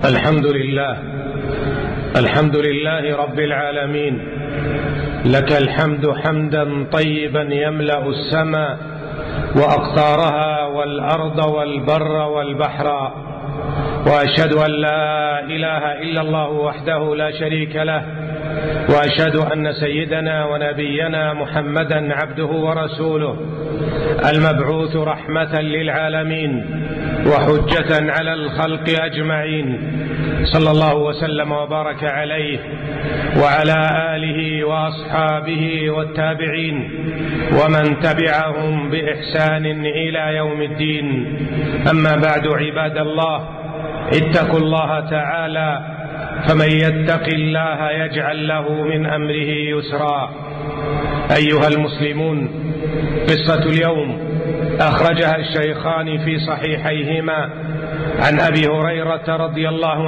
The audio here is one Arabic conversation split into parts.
الحمد لله رب العالمين، لك الحمد حمدا طيبا يملأ السماء وأقطارها والأرض والبر والبحر، وأشهد أن لا إله إلا الله وحده لا شريك له، وأشهد أن سيدنا ونبينا محمدا عبده ورسوله المبعوث رحمة للعالمين وحجة على الخلق أجمعين، صلى الله وسلم وبارك عليه وعلى آله وأصحابه والتابعين ومن تبعهم بإحسان إلى يوم الدين. أما بعد، عباد الله، اتقوا الله تعالى، فمن يتق الله يجعل له من أمره يسرا. أيها المسلمون، قصة اليوم أخرجها الشيخان في صحيحيهما عن أبي هريرة رضي الله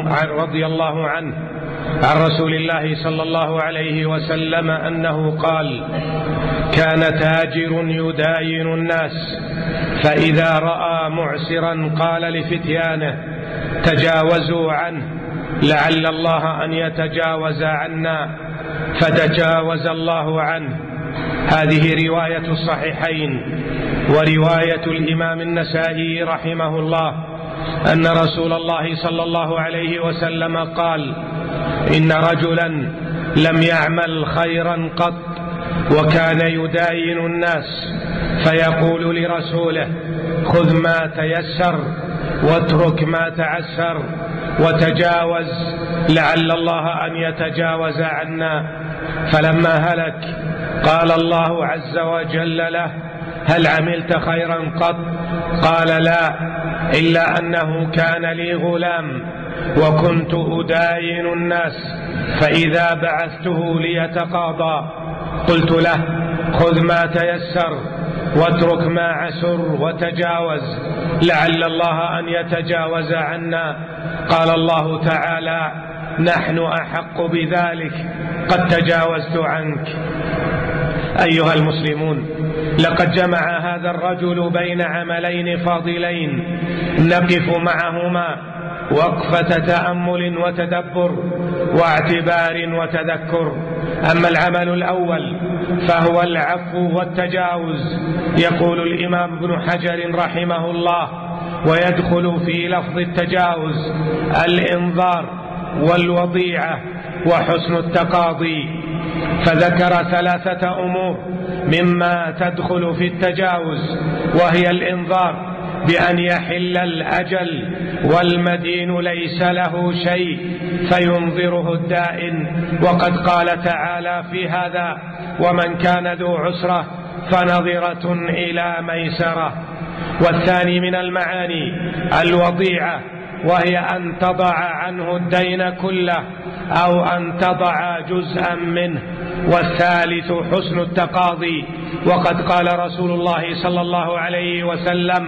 عنه عن رسول الله صلى الله عليه وسلم أنه قال: كان تاجر يداين الناس، فإذا رأى معسرا قال لفتيانه: تجاوزوا عنه لعل الله أن يتجاوز عنا، فتجاوز الله عنه. هذه رواية الصحيحين، ورواية الإمام النسائي رحمه الله أن رسول الله صلى الله عليه وسلم قال: إن رجلا لم يعمل خيرا قط، وكان يداين الناس، فيقول لرسوله: خذ ما تيسر واترك ما تعسر، وتجاوز لعل الله أن يتجاوز عنا. فلما هلك قال الله عز وجل له: هل عملت خيرا قط؟ قال: لا، إلا أنه كان لي غلام وكنت أداين الناس، فإذا بعثته ليتقاضى قلت له: خذ ما تيسر واترك ما عسر، وتجاوز لعل الله أن يتجاوز عنا. قال الله تعالى: نحن أحق بذلك، قد تجاوزت عنك. أيها المسلمون، لقد جمع هذا الرجل بين عملين فاضلين نقف معهما وقفة تأمل وتدبر واعتبار وتذكر. أما العمل الأول فهو العفو والتجاوز. يقول الإمام ابن حجر رحمه الله: ويدخل في لفظ التجاوز الإنذار والوضيعة وحسن التقاضي، فذكر 3 أمور مما تدخل في التجاوز، وهي الإنذار بأن يحل الأجل والمدين ليس له شيء فينظره الدائن، وقد قال تعالى في هذا: ومن كان ذو عسرة فنظرة إلى ميسرة. والثاني من المعاني الوضيعة، وهي أن تضع عنه الدين كله أو أن تضع جزءا منه. والثالث حسن التقاضي، وقد قال رسول الله صلى الله عليه وسلم: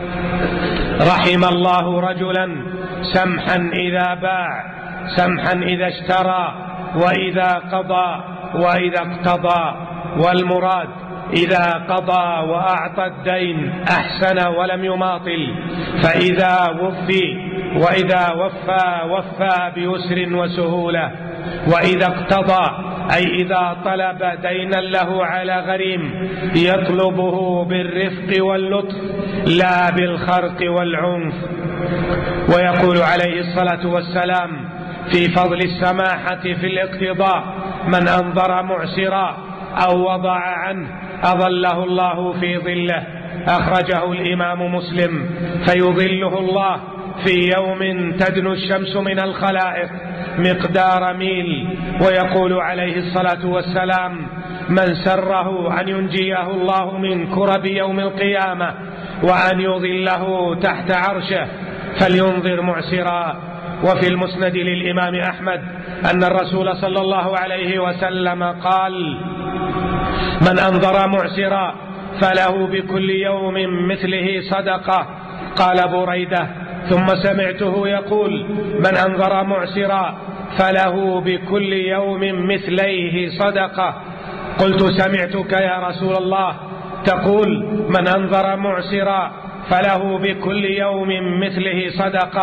رحم الله رجلا سمحا إذا باع، سمحا إذا اشترى، وإذا قضى وإذا اقتضى. والمراد إذا قضى وأعطى الدين أحسن ولم يماطل، فإذا وإذا وفى بيسر وسهولة. وإذا اقتضى أي إذا طلب دينا له على غريم يطلبه بالرفق واللطف لا بالخرق والعنف. ويقول عليه الصلاة والسلام في فضل السماحة في الاقتضاء: من أنظر معسرا أو وضع عنه أظله الله في ظله. أخرجه الإمام مسلم. فيظله الله في يوم تدنو الشمس من الخلائق مقدار ميل. ويقول عليه الصلاة والسلام: من سره أن ينجيه الله من كرب يوم القيامة وأن يظله تحت عرشه فلينظر معسرا. وفي المسند للإمام أحمد أن الرسول صلى الله عليه وسلم قال: من أنظر معسرا فله بكل يوم مثله صدقة. قال بريدة: ثم سمعته يقول: من أنظر معسرا فله بكل يوم مثليه صدقة. قلت: سمعتك يا رسول الله تقول: من أنظر معسرا فله بكل يوم مثله صدقة.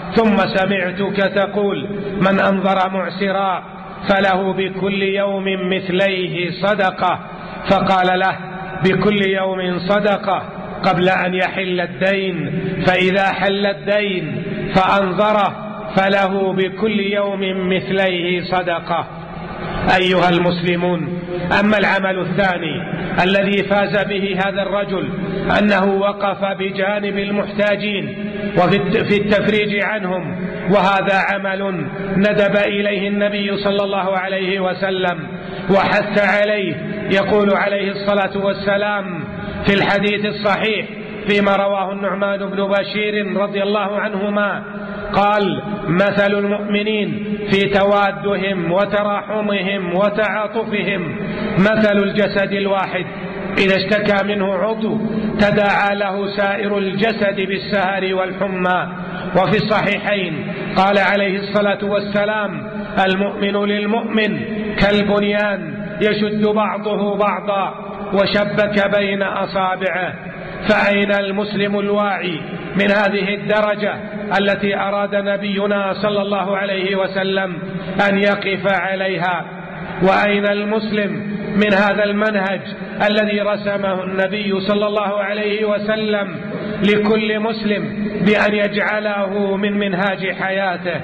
ثم سمعتك تقول: من أنظر معسرا فله بكل يوم مثليه صدقة. فقال له: بكل يوم صدقة قبل أن يحل الدين، فإذا حل الدين فأنظره فله بكل يوم مثليه صدقة. أيها المسلمون، أما العمل الثاني الذي فاز به هذا الرجل أنه وقف بجانب المحتاجين وفي التفريج عنهم، وهذا عمل ندب إليه النبي صلى الله عليه وسلم وحث عليه. يقول عليه الصلاة والسلام في الحديث الصحيح فيما رواه النعمان بن بشير رضي الله عنهما قال: مثل المؤمنين في توادهم وتراحمهم وتعاطفهم مثل الجسد الواحد إذا اشتكى منه عضو تداعى له سائر الجسد بالسهر والحمى. وفي الصحيحين قال عليه الصلاة والسلام: المؤمن للمؤمن كالبنيان يشد بعضه بعضا وشبك بين أصابعه. فأين المسلم الواعي من هذه الدرجة التي أراد نبينا صلى الله عليه وسلم أن يقف عليها؟ وأين المسلم من هذا المنهج الذي رسمه النبي صلى الله عليه وسلم لكل مسلم بأن يجعله من منهاج حياته؟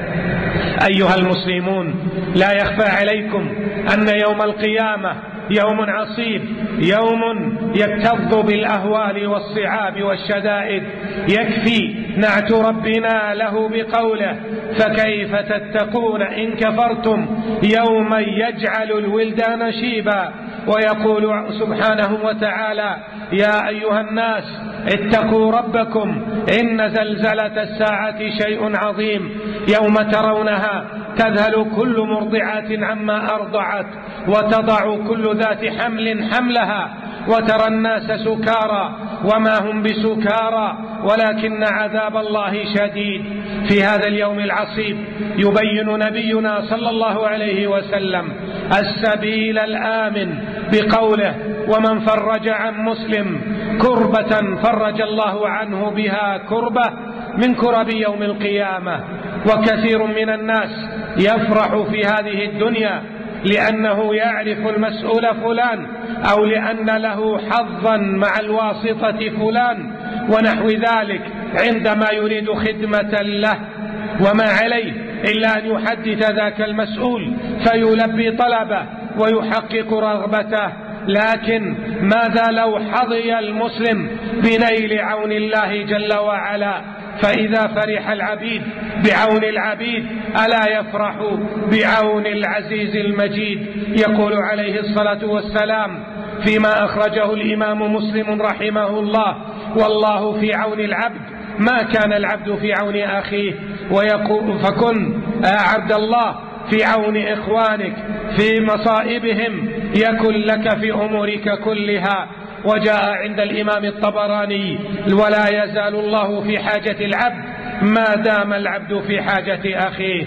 أيها المسلمون، لا يخفى عليكم أن يوم القيامة يوم عصيب، يوم يكتظ بالأهوال والصعاب والشدائد. يكفي نعت ربنا له بقوله: فكيف تتقون إن كفرتم يوما يجعل الولدان شيبا. ويقول سبحانه وتعالى: يا أيها الناس اتقوا ربكم إن زلزلة الساعة شيء عظيم، يوم ترونها تذهل كل مرضعة عما أرضعت وتضع كل ذات حمل حملها وترى الناس سكارى وما هم بسكارى ولكن عذاب الله شديد. في هذا اليوم العصيب يبين نبينا صلى الله عليه وسلم السبيل الآمن بقوله: ومن فرج عن مسلم كربة فرج الله عنه بها كربة من كرب يوم القيامة. وكثير من الناس يفرح في هذه الدنيا لأنه يعرف المسؤول فلان، أو لأن له حظا مع الواسطة فلان ونحو ذلك، عندما يريد خدمة له، وما عليه إلا أن يحدث ذاك المسؤول فيلبي طلبه ويحقق رغبته. لكن ماذا لو حظي المسلم بنيل عون الله جل وعلا؟ فإذا فرح العبيد بعون العبيد ألا يفرح بعون العزيز المجيد؟ يقول عليه الصلاة والسلام فيما أخرجه الإمام مسلم رحمه الله: والله في عون العبد ما كان العبد في عون أخيه. ويقول: فكن عبد الله في عون إخوانك في مصائبهم يكن لك في أمورك كلها. وجاء عند الإمام الطبراني: ولا يزال الله في حاجة العبد ما دام العبد في حاجة أخيه.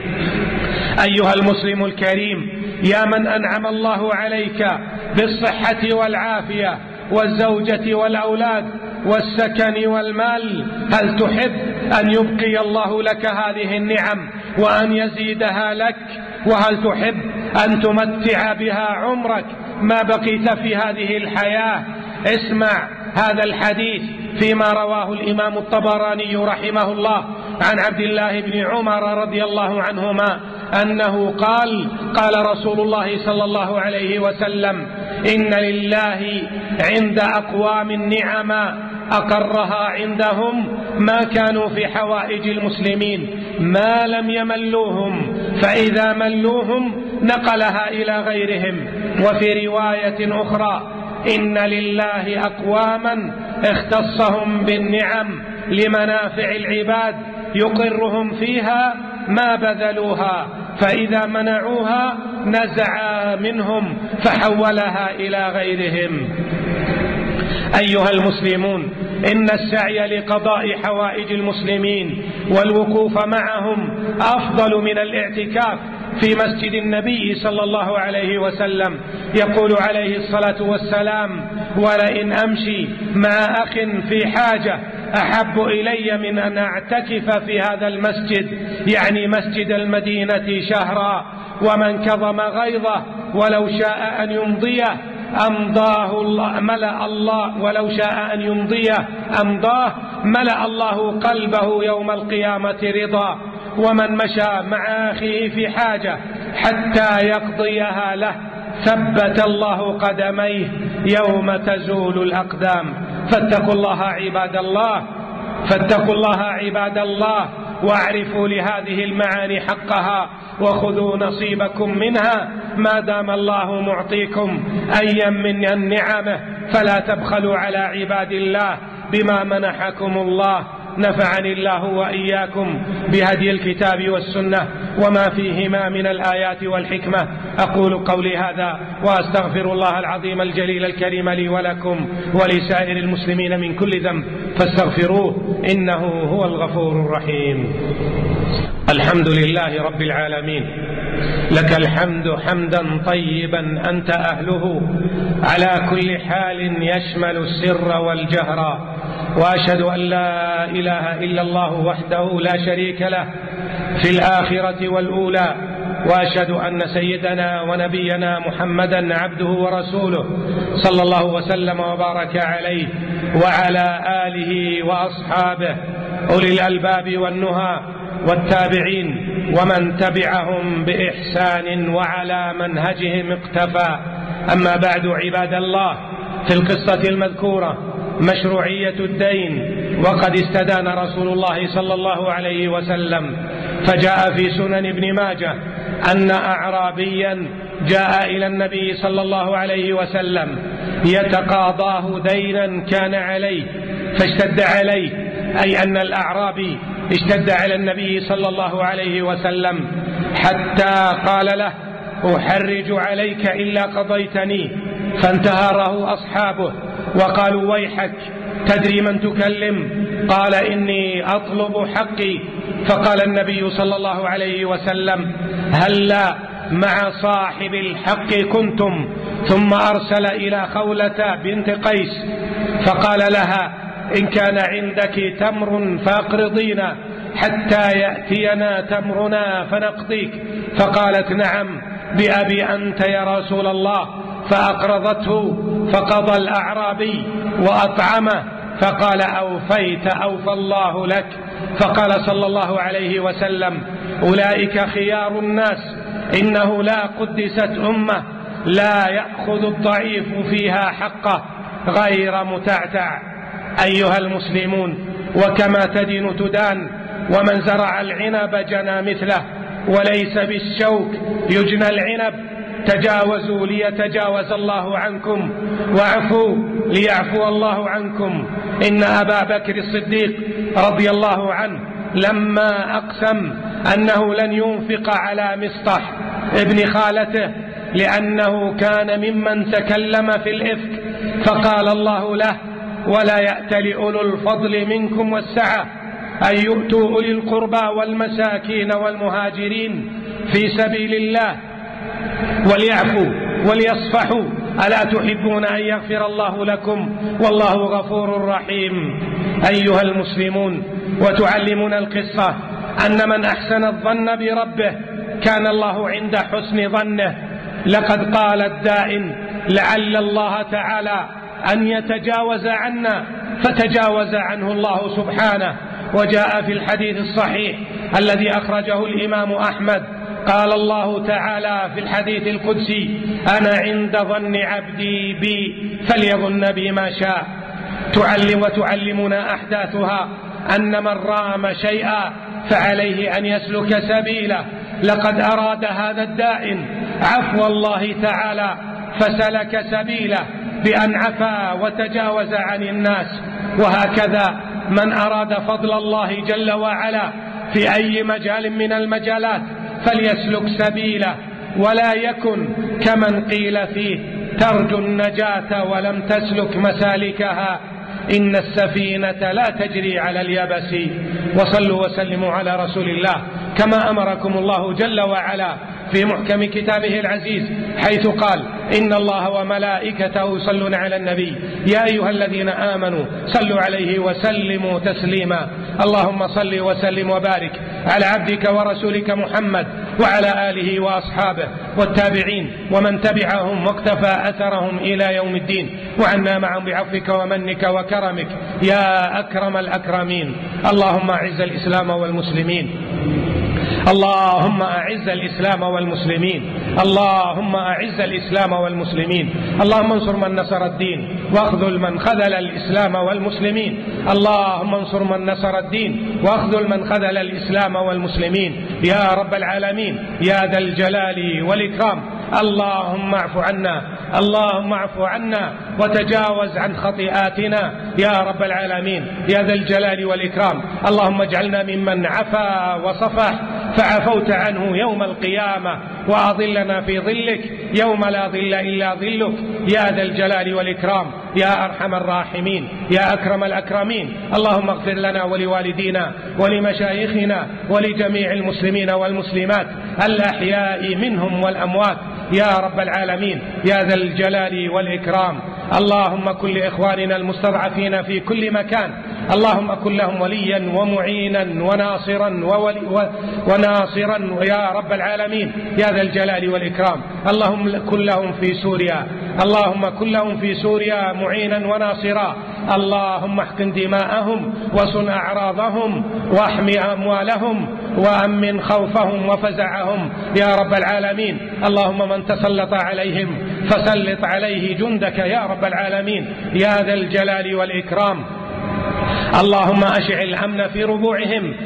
أيها المسلم الكريم، يا من أنعم الله عليك بالصحة والعافية والزوجة والأولاد والسكن والمال، هل تحب أن يبقي الله لك هذه النعم وأن يزيدها لك؟ وهل تحب أن تمتع بها عمرك ما بقيت في هذه الحياة؟ اسمع هذا الحديث فيما رواه الإمام الطبراني رحمه الله عن عبد الله بن عمر رضي الله عنهما أنه قال: قال رسول الله صلى الله عليه وسلم: إن لله عند أقوام نعما أقرها عندهم ما كانوا في حوائج المسلمين ما لم يملوهم، فإذا ملوهم نقلها إلى غيرهم. وفي رواية أخرى: إن لله أقواما اختصهم بالنعم لمنافع العباد يقرهم فيها ما بذلوها، فإذا منعوها نزع منهم فحولها إلى غيرهم. أيها المسلمون، إن السعي لقضاء حوائج المسلمين والوقوف معهم أفضل من الاعتكاف في مسجد النبي صلى الله عليه وسلم. يقول عليه الصلاة والسلام: ولئن أمشي مع أخ في حاجة أحب إلي من أن أعتكف في هذا المسجد، يعني مسجد المدينة، شهرا. ومن كظم غيظه ولو شاء أن يمضيه أمضاه الله، ملأ الله، ولو شاء أن يمضيه أمضاه، ملأ الله قلبه يوم القيامة رضا. ومن مشى مع أخيه في حاجة حتى يقضيها له ثبت الله قدميه يوم تزول الأقدام. فاتقوا الله عباد الله، فاتقوا الله عباد الله، واعرفوا لهذه المعاني حقها، وخذوا نصيبكم منها ما دام الله معطيكم أيا من النعمه، فلا تبخلوا على عباد الله بما منحكم الله. نفعني الله وإياكم بهدي الكتاب والسنة وما فيهما من الآيات والحكمة. أقول قولي هذا وأستغفر الله العظيم الجليل الكريم لي ولكم ولسائر المسلمين من كل ذنب فاستغفروه إنه هو الغفور الرحيم. الحمد لله رب العالمين، لك الحمد حمدا طيبا أنت أهله على كل حال يشمل السر والجهر. وأشهد أن لا إله إلا الله وحده لا شريك له في الآخرة والأولى، وأشهد أن سيدنا ونبينا محمدا عبده ورسوله صلى الله وسلم وبارك عليه وعلى آله وأصحابه أولي الألباب والنهى والتابعين ومن تبعهم بإحسان وعلى منهجهم اقتفى. أما بعد عباد الله، في القصة المذكورة مشروعية الدين، وقد استدان رسول الله صلى الله عليه وسلم، فجاء في سنن ابن ماجه أن أعرابيا جاء إلى النبي صلى الله عليه وسلم يتقاضاه دينا كان عليه فاشتد عليه، أي أن الأعرابي اشتد على النبي صلى الله عليه وسلم حتى قال له: أحرج عليك إلا قضيتني. فانتهره أصحابه وقالوا: ويحك، تدري من تكلم؟ قال: إني أطلب حقي. فقال النبي صلى الله عليه وسلم: هلا مع صاحب الحق كنتم؟ ثم أرسل إلى خولة بنت قيس فقال لها: إن كان عندك تمر فأقرضينا حتى يأتينا تمرنا فنقضيك. فقالت: نعم بأبي أنت يا رسول الله. فأقرضته، فقضى الأعرابي وأطعمه، فقال: أوفيت، أوفى الله لك. فقال صلى الله عليه وسلم: أولئك خيار الناس، إنه لا قدست أمة لا يأخذ الضعيف فيها حقه غير متعتع. أيها المسلمون، وكما تدين تدان، ومن زرع العنب جنى مثله، وليس بالشوك يجنى العنب. تجاوزوا ليتجاوز الله عنكم، واعفوا ليعفو الله عنكم. إن أبا بكر الصديق رضي الله عنه لما أقسم أنه لن ينفق على مصطح ابن خالته لأنه كان ممن تكلم في الإفك، فقال الله له: ولا يأتل أولو الفضل منكم والسعة أن يؤتوا أولي القربى والمساكين والمهاجرين في سبيل الله وليعفوا وليصفحوا، ألا تحبون أن يغفر الله لكم والله غفور رحيم. أيها المسلمون، وتعلمنا القصة أن من أحسن الظن بربه كان الله عند حسن ظنه. لقد قال الدائن: لعل الله تعالى أن يتجاوز عنا، فتجاوز عنه الله سبحانه. وجاء في الحديث الصحيح الذي أخرجه الإمام أحمد قال الله تعالى في الحديث القدسي: أنا عند ظن عبدي بي فليظن بي ما شاء. وتعلمنا أحداثها أن من رام شيئا فعليه أن يسلك سبيله. لقد أراد هذا الدائن عفو الله تعالى فسلك سبيله بأن عفا وتجاوز عن الناس. وهكذا من أراد فضل الله جل وعلا في أي مجال من المجالات فليسلك سبيله، ولا يكن كمن قيل فيه: ترجو النجاة ولم تسلك مسالكها، إن السفينة لا تجري على اليبس. وصلوا وسلموا على رسول الله كما أمركم الله جل وعلا في محكم كتابه العزيز حيث قال: إن الله وملائكته يصلون على النبي يا أيها الذين آمنوا صلوا عليه وسلموا تسليما. اللهم صل وسلم وبارك على عبدك ورسولك محمد وعلى آله وأصحابه والتابعين ومن تبعهم واقتفى أثرهم إلى يوم الدين، وعنا معهم بعفوك ومنك وكرمك يا أكرم الأكرمين. اللهم أعز الإسلام والمسلمين، اللهم أعز الإسلام والمسلمين، اللهم أعز الإسلام والمسلمين. اللهم انصر من نصر الدين واخذل من خذل الإسلام والمسلمين. اللهم انصر من نصر الدين واخذل من خذل الإسلام والمسلمين يا رب العالمين يا ذا الجلال والإكرام. اللهم اعف عنا، اللهم اعف عنا وتجاوز عن خطيئاتنا يا رب العالمين يا ذا الجلال والإكرام. اللهم اجعلنا ممن عفا وصفح فعفوت عنه يوم القيامة، وأظلنا في ظلك يوم لا ظل إلا ظلك يا ذا الجلال والإكرام يا أرحم الراحمين يا أكرم الأكرمين. اللهم اغفر لنا ولوالدينا ولمشايخنا ولجميع المسلمين والمسلمات الأحياء منهم والأموات يا رب العالمين يا ذا الجلال والإكرام. اللهم كن لإخواننا المستضعفين في كل مكان، اللهم كن لهم وليا ومعينا وناصرا يا رب العالمين يا ذا الجلال والإكرام. اللهم كن لهم في سوريا، اللهم كن لهم في سوريا معينا وناصرا. اللهم احقن دماءهم وصن أعراضهم واحمي أموالهم وأمن خوفهم وفزعهم يا رب العالمين. اللهم من تسلط عليهم فسلط عليه جندك يا رب العالمين يا ذا الجلال والإكرام. اللهم أشع الأمن في ربوعهم،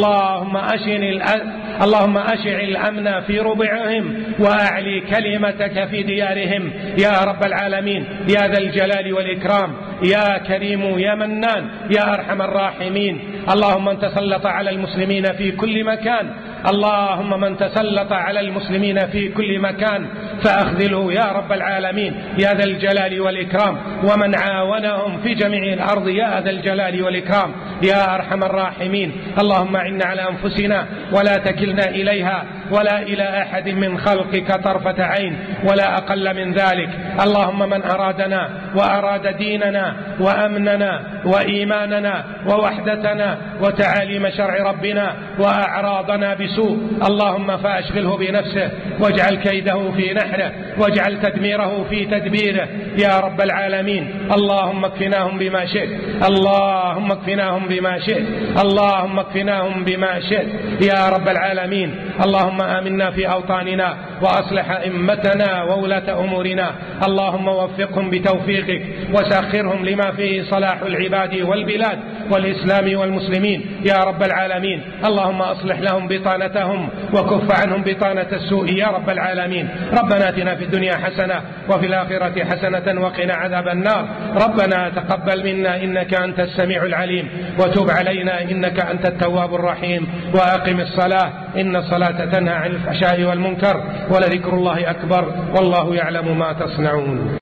اللهم أشع الأمن في ربوعهم وأعلي كلمتك في ديارهم يا رب العالمين يا ذا الجلال والإكرام يا كريم يا منان يا أرحم الراحمين. اللهم من تسلط على المسلمين في كل مكان، اللهم من تسلط على المسلمين في كل مكان فأخذله يا رب العالمين يا ذا الجلال والإكرام، ومن عاونهم في جميع الأرض يا ذا الجلال والإكرام يا أرحم الراحمين. اللهم أعنا على أنفسنا ولا تكلنا إليها ولا إلى أحد من خلقك طرفة عين ولا أقل من ذلك. اللهم من أرادنا وأراد ديننا وأمننا وإيماننا ووحدتنا وتعاليم شرع ربنا وأعراضنا بسوء، اللهم فأشغله بنفسه واجعل كيده في نحره واجعل تدميره في تدبيره يا رب العالمين. اللهم اكفناهم بما شئت، اللهم اكفناهم بما شئت، اللهم اكفناهم بما شئت يا رب العالمين. اللهم آمنا في أوطاننا وأصلح أئمتنا وولاة أمورنا، اللهم وفقهم بتوفيقك وسخرهم لما فيه صلاح العباد والبلاد والإسلام والمسلمين يا رب العالمين. اللهم أصلح لهم بطانتهم وكف عنهم بطانة السوء يا رب العالمين. ربنا آتنا في الدنيا حسنة وفي الآخرة حسنة وقنا عذاب النار. ربنا تقبل منا إنك أنت السميع العليم وتب علينا إنك أنت التواب الرحيم. وأقم الصلاة إن الصلاة تنهى عن الفحشاء والمنكر ولذكر الله أكبر والله يعلم ما تصنعون.